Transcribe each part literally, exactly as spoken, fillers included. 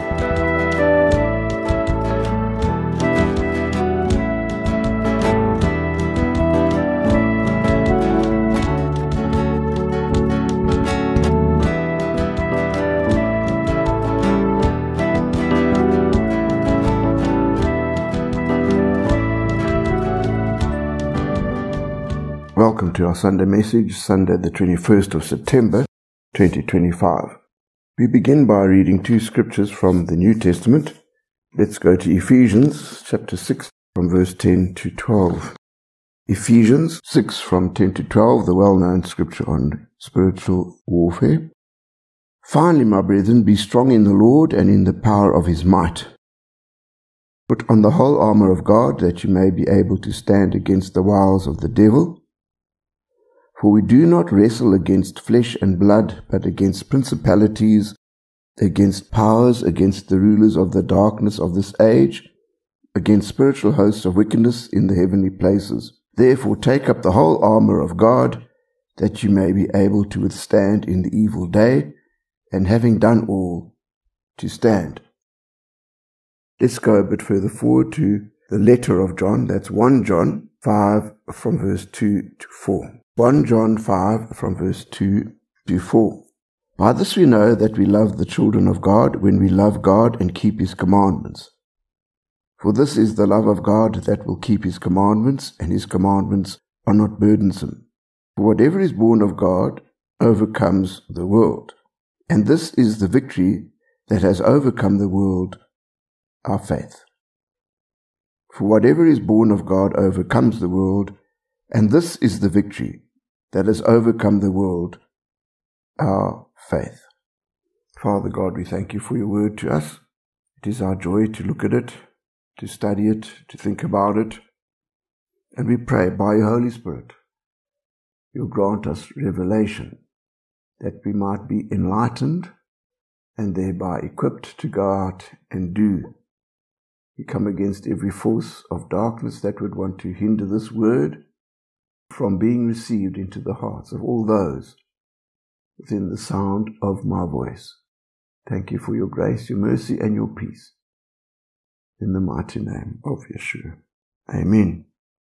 Welcome to our Sunday message, Sunday the twenty-first of September, twenty twenty-five. We begin by reading two scriptures from the New Testament. Let's go to Ephesians chapter six from verse ten to twelve. Ephesians six from ten to twelve, the well-known scripture on spiritual warfare. Finally, my brethren, be strong in the Lord and in the power of his might. Put on the whole armor of God, that you may be able to stand against the wiles of the devil. For we do not wrestle against flesh and blood, but against principalities, against powers, against the rulers of the darkness of this age, against spiritual hosts of wickedness in the heavenly places. Therefore take up the whole armor of God, that you may be able to withstand in the evil day, and having done all, to stand. Let's go a bit further forward to the letter of John. That's First John five from verse two to four. First John five from verse two to four. By this we know that we love the children of God, when we love God and keep his commandments. For this is the love of God, that will keep his commandments, and his commandments are not burdensome. For whatever is born of God overcomes the world. And this is the victory that has overcome the world, our faith. For whatever is born of God overcomes the world, and this is the victory that has overcome the world, our faith. Father God, we thank you for your word to us. It is our joy to look at it, to study it, to think about it. And we pray by your Holy Spirit, you'll grant us revelation, that we might be enlightened and thereby equipped to go out and do. We come against every force of darkness that would want to hinder this word from being received into the hearts of all those within the sound of my voice. Thank you for your grace, your mercy, and your peace. In the mighty name of Yeshua. Amen.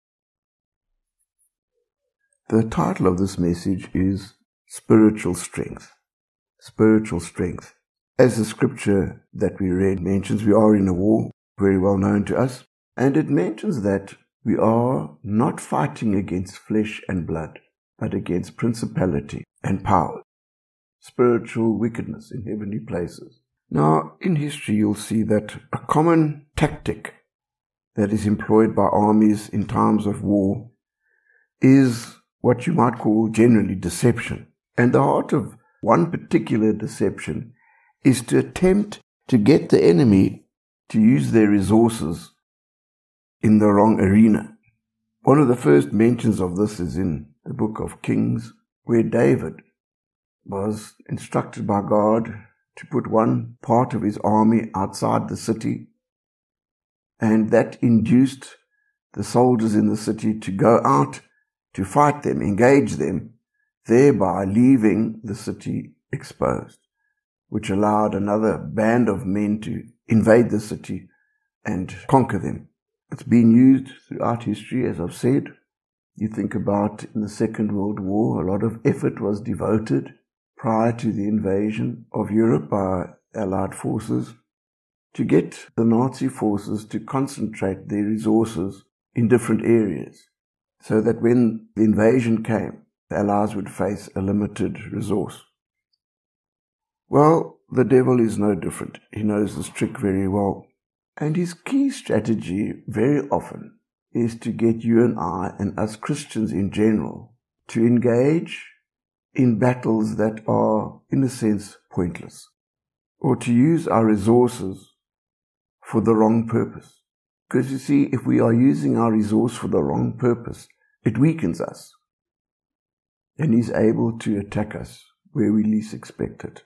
The title of this message is Spiritual Strength. Spiritual Strength. As the scripture that we read mentions, we are in a war, very well known to us, and it mentions that we are not fighting against flesh and blood, but against principality and power, spiritual wickedness in heavenly places. Now, in history, you'll see that a common tactic that is employed by armies in times of war is what you might call generally deception. And the heart of one particular deception is to attempt to get the enemy to use their resources in the wrong arena. One of the first mentions of this is in the book of Kings, where David was instructed by God to put one part of his army outside the city, and that induced the soldiers in the city to go out to fight them, engage them, thereby leaving the city exposed, which allowed another band of men to invade the city and conquer them. It's been used throughout history, as I've said. You think about in the Second World War, a lot of effort was devoted prior to the invasion of Europe by Allied forces to get the Nazi forces to concentrate their resources in different areas, so that when the invasion came, the Allies would face a limited resource. Well, the devil is no different. He knows this trick very well. And his key strategy very often is to get you and I, and us Christians in general, to engage in battles that are, in a sense, pointless, or to use our resources for the wrong purpose. Because you see, if we are using our resource for the wrong purpose, it weakens us, and he's able to attack us where we least expect it.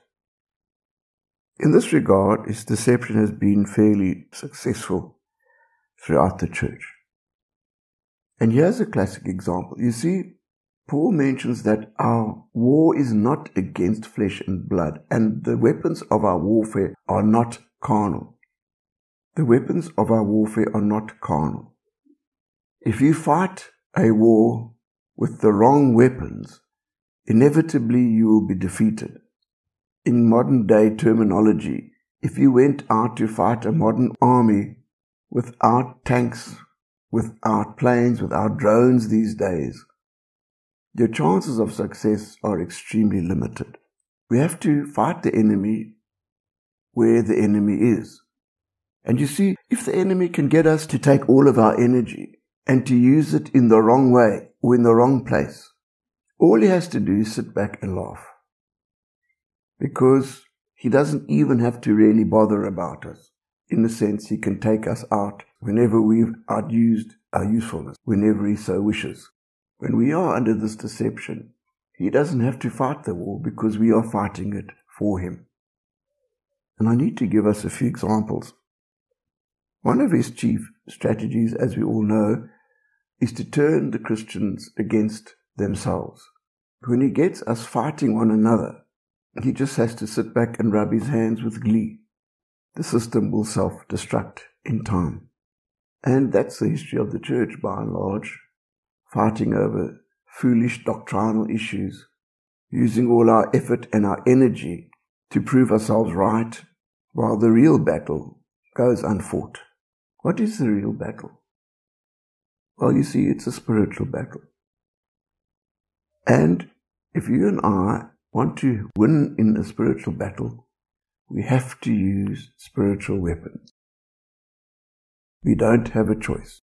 In this regard, his deception has been fairly successful throughout the church. And here's a classic example. You see, Paul mentions that our war is not against flesh and blood, and the weapons of our warfare are not carnal. The weapons of our warfare are not carnal. If you fight a war with the wrong weapons, inevitably you will be defeated. In modern day terminology, if you went out to fight a modern army without tanks, without planes, without drones these days, your chances of success are extremely limited. We have to fight the enemy where the enemy is. And you see, if the enemy can get us to take all of our energy and to use it in the wrong way or in the wrong place, all he has to do is sit back and laugh. Because he doesn't even have to really bother about us. In a sense, he can take us out whenever we've outused our usefulness, whenever he so wishes. When we are under this deception, he doesn't have to fight the war because we are fighting it for him. And I need to give us a few examples. One of his chief strategies, as we all know, is to turn the Christians against themselves. When he gets us fighting one another, he just has to sit back and rub his hands with glee. The system will self-destruct in time. And that's the history of the church by and large. Fighting over foolish doctrinal issues, using all our effort and our energy to prove ourselves right, while the real battle goes unfought. What is the real battle? Well, you see, it's a spiritual battle. And if you and I want to win in a spiritual battle, we have to use spiritual weapons. We don't have a choice.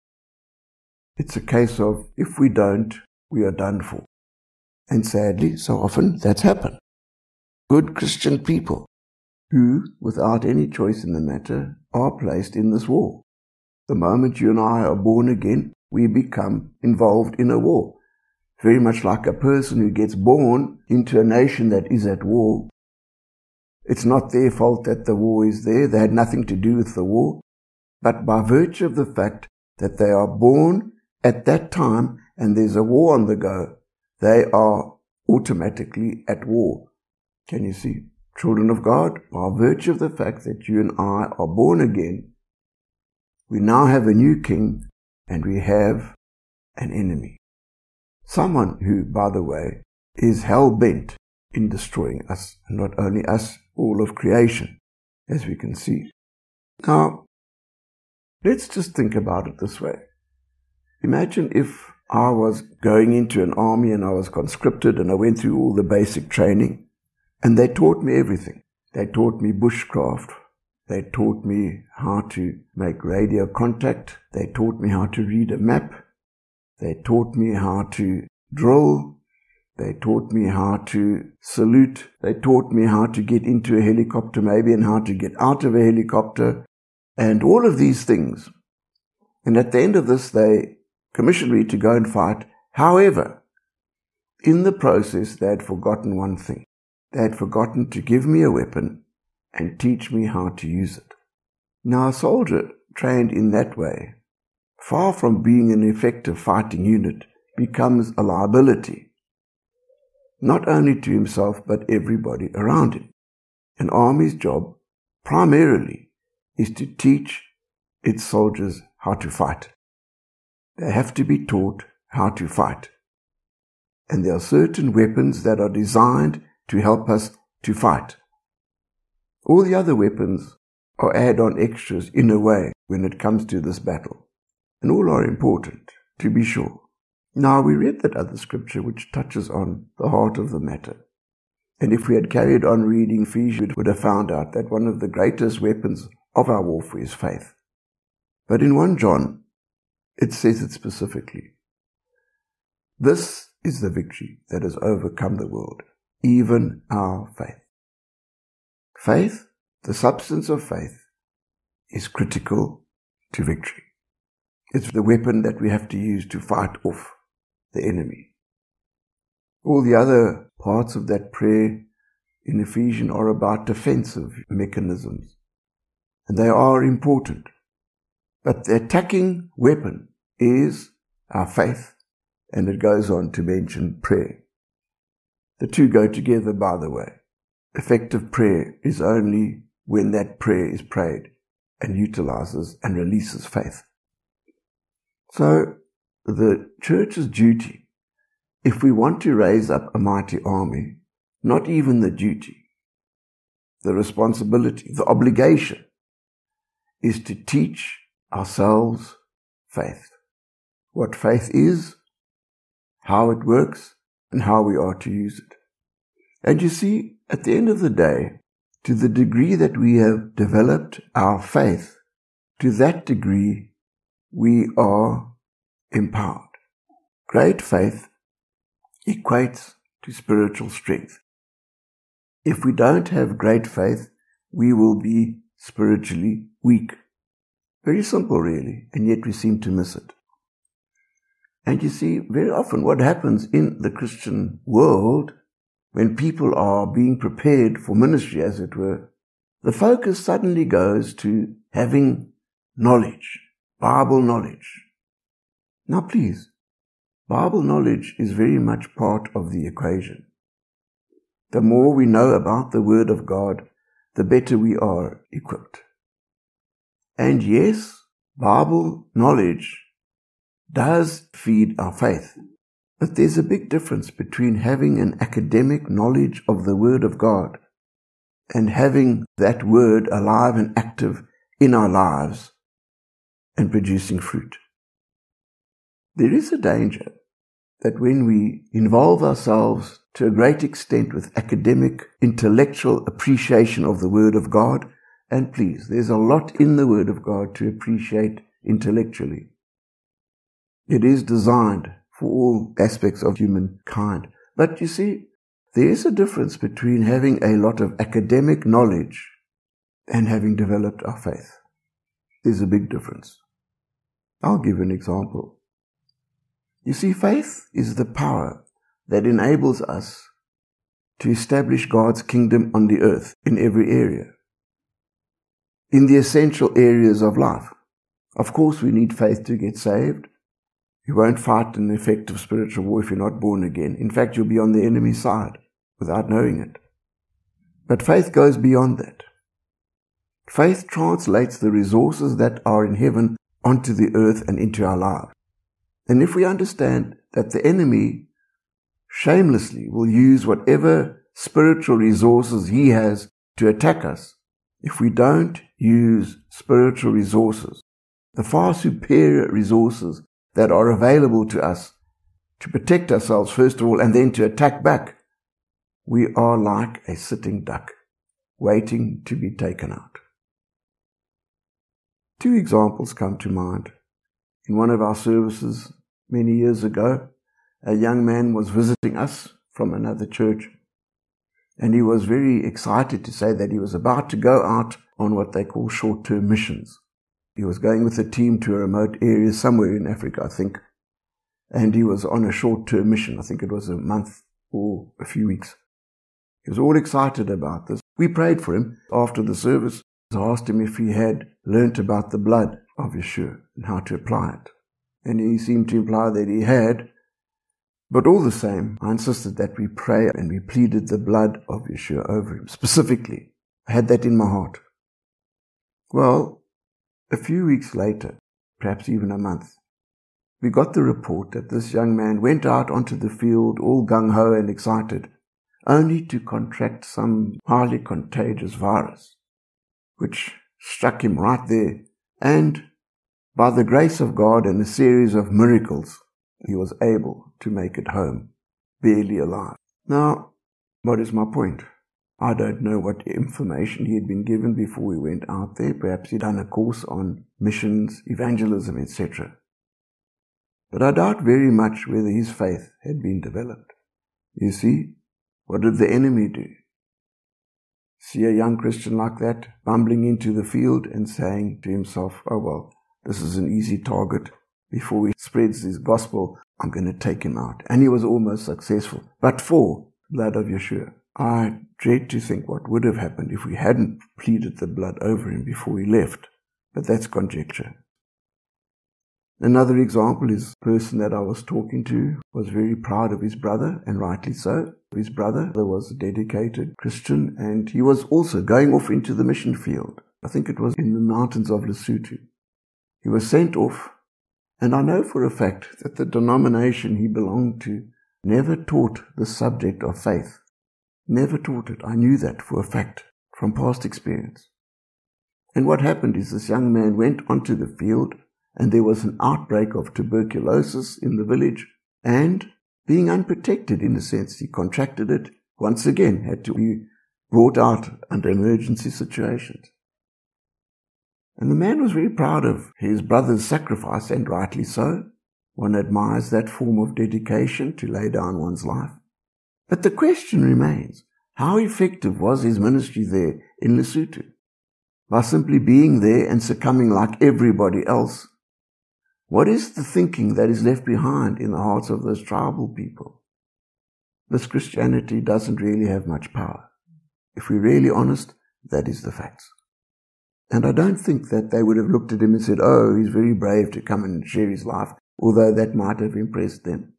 It's a case of, if we don't, we are done for. And sadly, so often that's happened. Good Christian people who, without any choice in the matter, are placed in this war. The moment you and I are born again, we become involved in a war. Very much like a person who gets born into a nation that is at war. It's not their fault that the war is there. They had nothing to do with the war. But by virtue of the fact that they are born at that time and there's a war on the go, they are automatically at war. Can you see? Children of God, by virtue of the fact that you and I are born again, we now have a new king and we have an enemy. Someone who, by the way, is hell-bent in destroying us, and not only us, all of creation, as we can see. Now, let's just think about it this way. Imagine if I was going into an army and I was conscripted and I went through all the basic training and they taught me everything. They taught me bushcraft. They taught me how to make radio contact. They taught me how to read a map. They taught me how to drill. They taught me how to salute. They taught me how to get into a helicopter maybe and how to get out of a helicopter and all of these things. And at the end of this, they commissioned me to go and fight. However, in the process, they had forgotten one thing. They had forgotten to give me a weapon and teach me how to use it. Now, a soldier trained in that way, far from being an effective fighting unit, becomes a liability, not only to himself, but everybody around him. An army's job, primarily, is to teach its soldiers how to fight. They have to be taught how to fight. And there are certain weapons that are designed to help us to fight. All the other weapons are add-on extras in a way when it comes to this battle. And all are important, to be sure. Now, we read that other scripture which touches on the heart of the matter. And if we had carried on reading Ephesians, we would have found out that one of the greatest weapons of our warfare is faith. But in First John, it says it specifically. This is the victory that has overcome the world, even our faith. Faith, the substance of faith, is critical to victory. It's the weapon that we have to use to fight off the enemy. All the other parts of that prayer in Ephesians are about defensive mechanisms, and they are important. But the attacking weapon is our faith, And it goes on to mention prayer. The two go together, by the way. Effective prayer is only when that prayer is prayed and utilizes and releases faith. So, the church's duty, if we want to raise up a mighty army, not even the duty, the responsibility, the obligation, is to teach ourselves faith. What faith is, how it works, and how we are to use it. And you see, at the end of the day, to the degree that we have developed our faith, to that degree we are empowered. Great faith equates to spiritual strength. If we don't have great faith, we will be spiritually weak. Very simple, really, and yet we seem to miss it. And you see, very often what happens in the Christian world, when people are being prepared for ministry, as it were, the focus suddenly goes to having knowledge, Bible knowledge. Now please, Bible knowledge is very much part of the equation. The more we know about the Word of God, the better we are equipped. And yes, Bible knowledge does feed our faith. But there's a big difference between having an academic knowledge of the Word of God and having that Word alive and active in our lives and producing fruit. There is a danger that when we involve ourselves to a great extent with academic, intellectual appreciation of the Word of God, and please, there's a lot in the Word of God to appreciate intellectually. It is designed for all aspects of humankind. But you see, there is a difference between having a lot of academic knowledge and having developed our faith. There's a big difference. I'll give an example. You see, faith is the power that enables us to establish God's kingdom on the earth in every area, in the essential areas of life. Of course, we need faith to get saved. You won't fight an effective spiritual war if you're not born again. In fact, you'll be on the enemy's side without knowing it. But faith goes beyond that. Faith translates the resources that are in heaven onto the earth and into our lives. And if we understand that the enemy shamelessly will use whatever spiritual resources he has to attack us, if we don't use spiritual resources, the far superior resources that are available to us to protect ourselves first of all and then to attack back, we are like a sitting duck waiting to be taken out. Two examples come to mind. In one of our services many years ago, a young man was visiting us from another church, and he was very excited to say that he was about to go out on what they call short-term missions. He was going with a team to a remote area somewhere in Africa, I think, and he was on a short-term mission. I think it was a month or a few weeks. He was all excited about this. We prayed for him after the service. I asked him if he had learnt about the blood of Yeshua and how to apply it. And he seemed to imply that he had. But all the same, I insisted that we pray, and we pleaded the blood of Yeshua over him. Specifically, I had that in my heart. Well, a few weeks later, perhaps even a month, we got the report that this young man went out onto the field all gung-ho and excited, only to contract some highly contagious virus, which struck him right there. And by the grace of God and a series of miracles, he was able to make it home, barely alive. Now, what is my point? I don't know what information he had been given before he went out there. Perhaps he'd done a course on missions, evangelism, et cetera. But I doubt very much whether his faith had been developed. You see, what did the enemy do? See a young Christian like that bumbling into the field and saying to himself, oh well, this is an easy target. Before he spreads his gospel, I'm going to take him out. And he was almost successful. But for the blood of Yeshua, I dread to think what would have happened if we hadn't pleaded the blood over him before he left. But that's conjecture. Another example is the person that I was talking to was very proud of his brother, and rightly so. His brother was a dedicated Christian, and he was also going off into the mission field. I think it was in the mountains of Lesotho. He was sent off, and I know for a fact that the denomination he belonged to never taught the subject of faith. Never taught it. I knew that for a fact from past experience. And what happened is this young man went onto the field, and there was an outbreak of tuberculosis in the village, and being unprotected in a sense, he contracted it, once again had to be brought out under emergency situations. And the man was very proud of his brother's sacrifice, and rightly so. One admires that form of dedication to lay down one's life. But the question remains, how effective was his ministry there in Lesotho? By simply being there and succumbing like everybody else, what is the thinking that is left behind in the hearts of those tribal people? This Christianity doesn't really have much power. If we're really honest, that is the facts. And I don't think that they would have looked at him and said, oh, he's very brave to come and share his life, although that might have impressed them.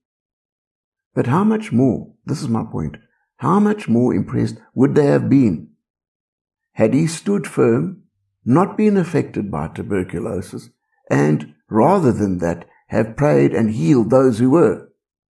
But how much more, this is my point, how much more impressed would they have been had he stood firm, not been affected by tuberculosis, and rather than that, have prayed and healed those who were?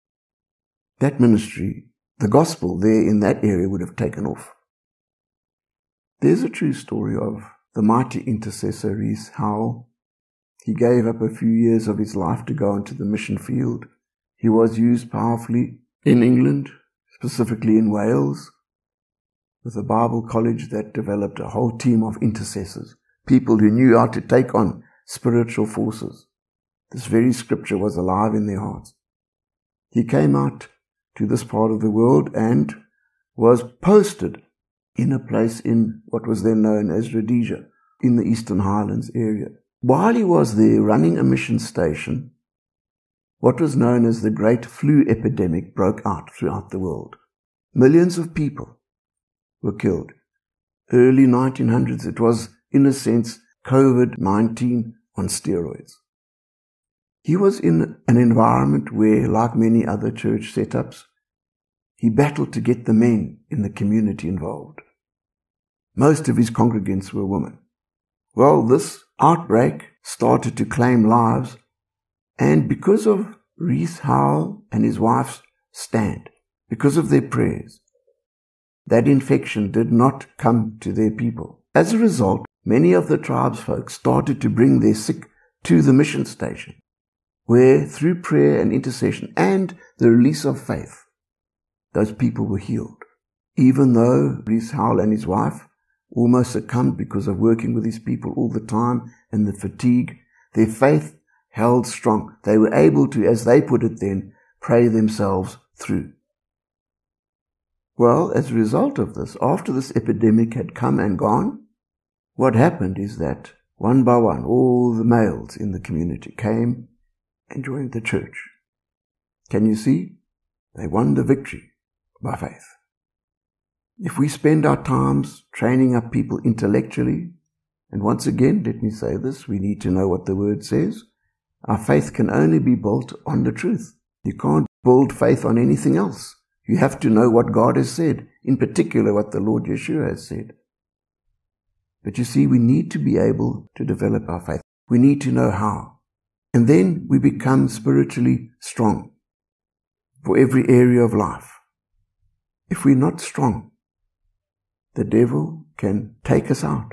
That ministry, the gospel there in that area would have taken off. There's a true story of the mighty intercessor Rees Howell. He gave up a few years of his life to go into the mission field. He was used powerfully in England, specifically in Wales, with a Bible college that developed a whole team of intercessors, people who knew how to take on spiritual forces. This very scripture was alive in their hearts. He came out to this part of the world and was posted in a place in what was then known as Rhodesia, in the Eastern Highlands area. While he was there running a mission station, what was known as the Great Flu Epidemic broke out throughout the world. Millions of people were killed. Early nineteen hundreds, it was, in a sense, COVID nineteen on steroids. He was in an environment where, like many other church setups, he battled to get the men in the community involved. Most of his congregants were women. Well, this outbreak started to claim lives, and because of Rees Howell and his wife's stand, because of their prayers, that infection did not come to their people. As a result, many of the tribe's folks started to bring their sick to the mission station, where through prayer and intercession and the release of faith, those people were healed. Even though Rees Howell and his wife almost succumbed because of working with these people all the time and the fatigue, their faith held strong. They were able to, as they put it then, pray themselves through. Well, as a result of this, after this epidemic had come and gone, what happened is that one by one, all the males in the community came and joined the church. Can you see? They won the victory by faith. If we spend our times training up people intellectually, and once again, let me say this, we need to know what the word says. Our faith can only be built on the truth. You can't build faith on anything else. You have to know what God has said, in particular what the Lord Yeshua has said. But you see, we need to be able to develop our faith. We need to know how. And then we become spiritually strong for every area of life. If we're not strong, the devil can take us out.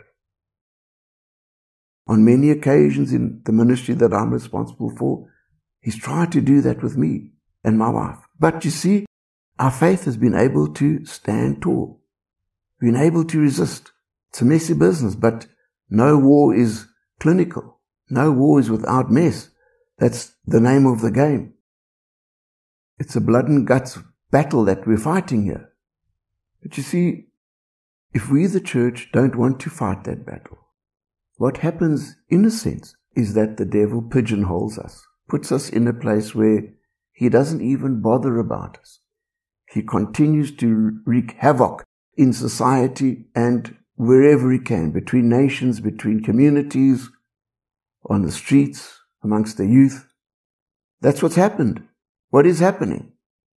On many occasions in the ministry that I'm responsible for, he's tried to do that with me and my wife. But you see, our faith has been able to stand tall, been able to resist. It's a messy business, but no war is clinical. No war is without mess. That's the name of the game. It's a blood and guts battle that we're fighting here. But you see, if we the church don't want to fight that battle, what happens in a sense is that the devil pigeonholes us, puts us in a place where he doesn't even bother about us. He continues to wreak havoc in society and wherever he can, between nations, between communities, on the streets, amongst the youth. That's what's happened. What is happening?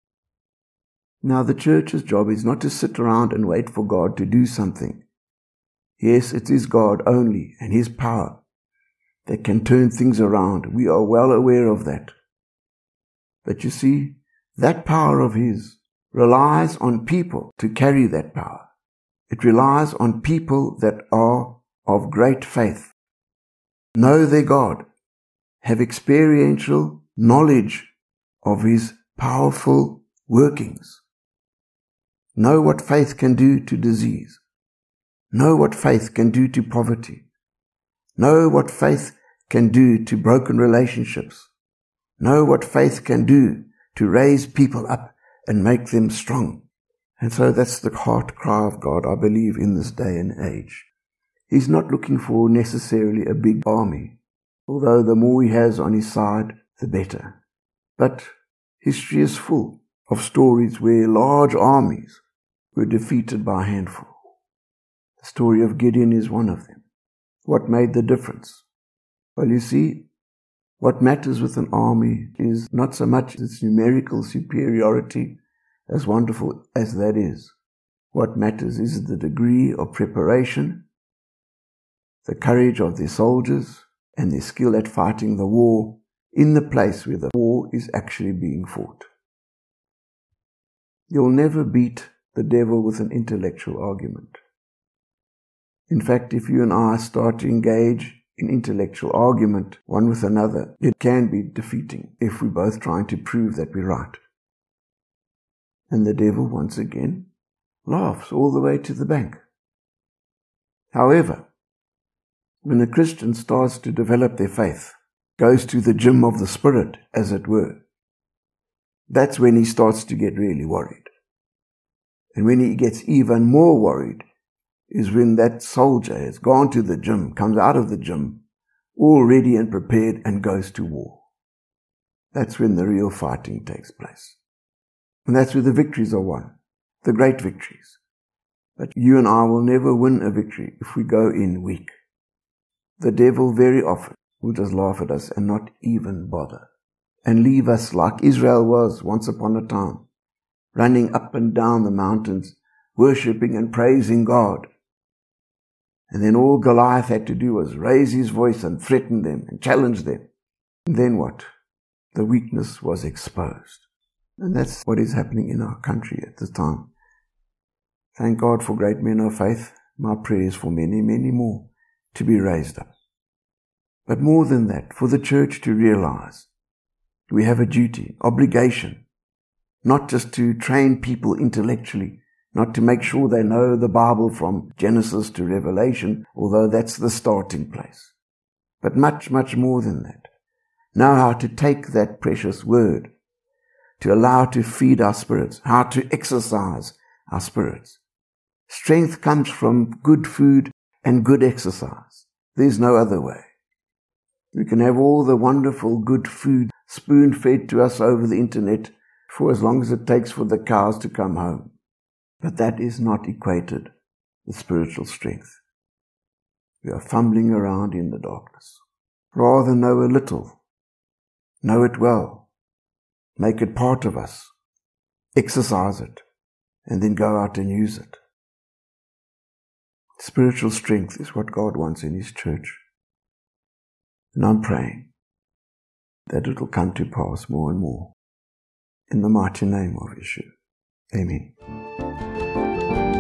Now, the church's job is not to sit around and wait for God to do something. Yes, it is God only and His power that can turn things around. We are well aware of that. But you see, that power of His relies on people to carry that power. It relies on people that are of great faith, know their God, have experiential knowledge of His powerful workings, know what faith can do to disease, know what faith can do to poverty, know what faith can do to broken relationships, know what faith can do to raise people up and make them strong. And so that's the heart cry of God, I believe, in this day and age. He's not looking for necessarily a big army, although the more He has on His side, the better. But history is full of stories where large armies were defeated by a handful. The story of Gideon is one of them. What made the difference? Well, you see, what matters with an army is not so much its numerical superiority, as wonderful as that is. What matters is the degree of preparation, the courage of their soldiers, and their skill at fighting the war in the place where the war is actually being fought. You'll never beat the devil with an intellectual argument. In fact, if you and I start to engage in intellectual argument one with another, it can be defeating if we're both trying to prove that we're right. And the devil, once again, laughs all the way to the bank. However, when a Christian starts to develop their faith, goes to the gym of the Spirit, as it were, that's when he starts to get really worried. And when he gets even more worried is when that soldier has gone to the gym, comes out of the gym, all ready and prepared, and goes to war. That's when the real fighting takes place. And that's where the victories are won, the great victories. But you and I will never win a victory if we go in weak. The devil very often will just laugh at us and not even bother, and leave us like Israel was once upon a time, running up and down the mountains, worshipping and praising God. And then all Goliath had to do was raise his voice and threaten them and challenge them. And then what? The weakness was exposed. And that's what is happening in our country at this time. Thank God for great men of faith. My prayer is for many, many more to be raised up. But more than that, for the church to realize we have a duty, obligation, not just to train people intellectually, not to make sure they know the Bible from Genesis to Revelation, although that's the starting place, but much, much more than that. Know how to take that precious word, to allow to feed our spirits, how to exercise our spirits. Strength comes from good food and good exercise. There's no other way. We can have all the wonderful good food spoon-fed to us over the internet for as long as it takes for the cows to come home. But that is not equated with spiritual strength. We are fumbling around in the darkness. Rather know a little, know it well, make it part of us, exercise it, and then go out and use it. Spiritual strength is what God wants in His church. And I'm praying that it will come to pass more and more. In the mighty name of Yeshua. Amen.